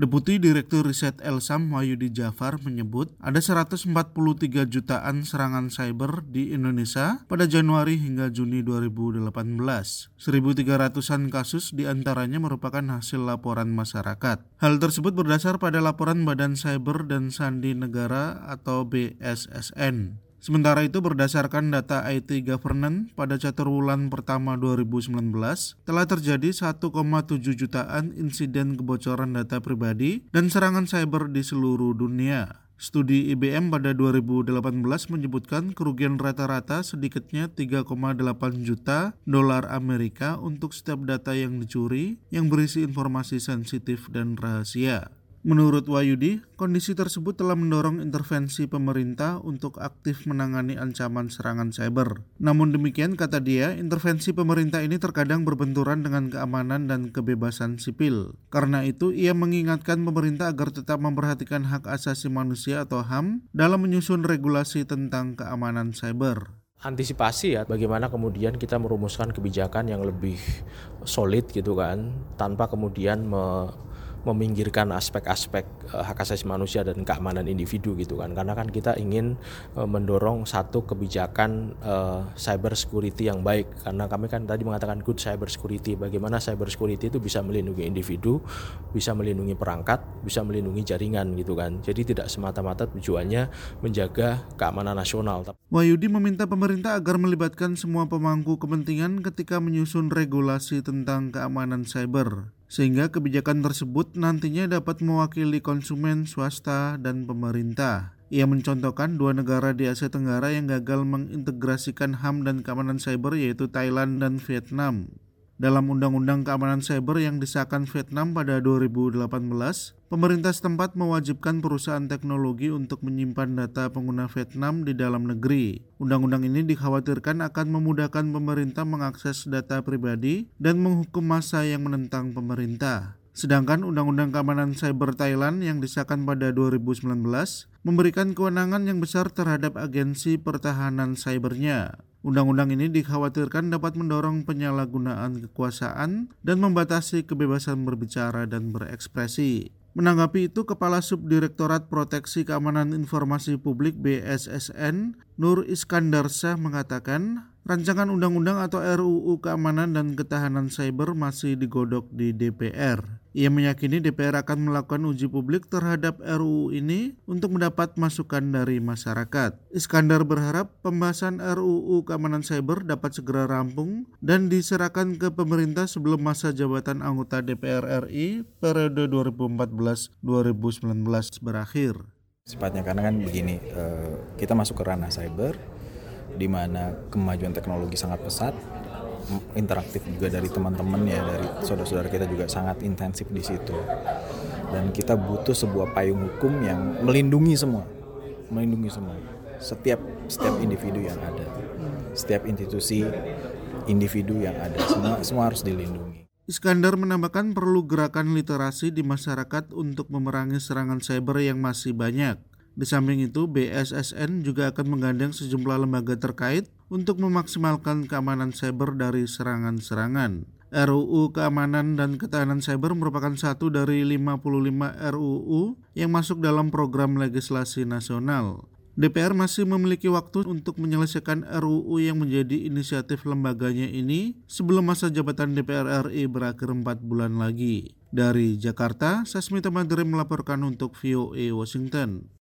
Deputi Direktur Riset Elsam Wahyudi Jafar menyebut ada 143 jutaan serangan cyber di Indonesia pada Januari hingga Juni 2018. 1.300-an kasus diantaranya merupakan hasil laporan masyarakat. Hal tersebut berdasar pada laporan Badan Cyber dan Sandi Negara atau BSSN. Sementara itu berdasarkan data IT Governance pada caturwulan pertama 2019 telah terjadi 1,7 jutaan insiden kebocoran data pribadi dan serangan cyber di seluruh dunia. Studi IBM pada 2018 menyebutkan kerugian rata-rata sedikitnya 3,8 juta dolar Amerika untuk setiap data yang dicuri yang berisi informasi sensitif dan rahasia. Menurut Wahyudi, kondisi tersebut telah mendorong intervensi pemerintah untuk aktif menangani ancaman serangan cyber. Namun demikian, kata dia, intervensi pemerintah ini terkadang berbenturan dengan keamanan dan kebebasan sipil. Karena itu, ia mengingatkan pemerintah agar tetap memperhatikan hak asasi manusia atau HAM dalam menyusun regulasi tentang keamanan cyber. Antisipasi ya, bagaimana kemudian kita merumuskan kebijakan yang lebih solid gitu kan, tanpa kemudian meminggirkan aspek-aspek hak asasi manusia dan keamanan individu gitu kan, karena kan kita ingin mendorong satu kebijakan cyber security yang baik, karena kami kan tadi mengatakan good cyber security, bagaimana cyber security itu bisa melindungi individu, bisa melindungi perangkat, bisa melindungi jaringan gitu kan, jadi tidak semata-mata tujuannya menjaga keamanan nasional. Wahyudi meminta pemerintah agar melibatkan semua pemangku kepentingan ketika menyusun regulasi tentang keamanan cyber, sehingga kebijakan tersebut nantinya dapat mewakili konsumen, swasta, dan pemerintah. Ia mencontohkan dua negara di Asia Tenggara yang gagal mengintegrasikan HAM dan keamanan cyber, yaitu Thailand dan Vietnam. Dalam Undang-Undang Keamanan Cyber yang disahkan Vietnam pada 2018, pemerintah setempat mewajibkan perusahaan teknologi untuk menyimpan data pengguna Vietnam di dalam negeri. Undang-undang ini dikhawatirkan akan memudahkan pemerintah mengakses data pribadi dan menghukum massa yang menentang pemerintah. Sedangkan Undang-Undang Keamanan Cyber Thailand yang disahkan pada 2019 memberikan kewenangan yang besar terhadap agensi pertahanan cybernya. Undang-undang ini dikhawatirkan dapat mendorong penyalahgunaan kekuasaan dan membatasi kebebasan berbicara dan berekspresi. Menanggapi itu, Kepala Subdirektorat Proteksi Keamanan Informasi Publik BSSN, Nur Iskandar Shah mengatakan, rancangan undang-undang atau RUU Keamanan dan Ketahanan Cyber masih digodok di DPR. Ia meyakini DPR akan melakukan uji publik terhadap RUU ini untuk mendapat masukan dari masyarakat. Iskandar berharap pembahasan RUU Keamanan Cyber dapat segera rampung dan diserahkan ke pemerintah sebelum masa jabatan anggota DPR RI periode 2014-2019 berakhir. Sifatnya karena kan begini, kita masuk ke ranah cyber, di mana kemajuan teknologi sangat pesat, interaktif juga dari teman-teman ya, dari saudara-saudara kita juga sangat intensif di situ. Dan kita butuh sebuah payung hukum yang melindungi semua. Setiap individu yang ada, setiap institusi individu yang ada, semua harus dilindungi. Iskandar menambahkan perlu gerakan literasi di masyarakat untuk memerangi serangan cyber yang masih banyak. Di samping itu, BSSN juga akan menggandeng sejumlah lembaga terkait untuk memaksimalkan keamanan cyber dari serangan-serangan. RUU Keamanan dan Ketahanan Cyber merupakan satu dari 55 RUU yang masuk dalam program legislasi nasional. DPR masih memiliki waktu untuk menyelesaikan RUU yang menjadi inisiatif lembaganya ini sebelum masa jabatan DPR RI berakhir 4 bulan lagi. Dari Jakarta, Sasmita Madri melaporkan untuk VOA Washington.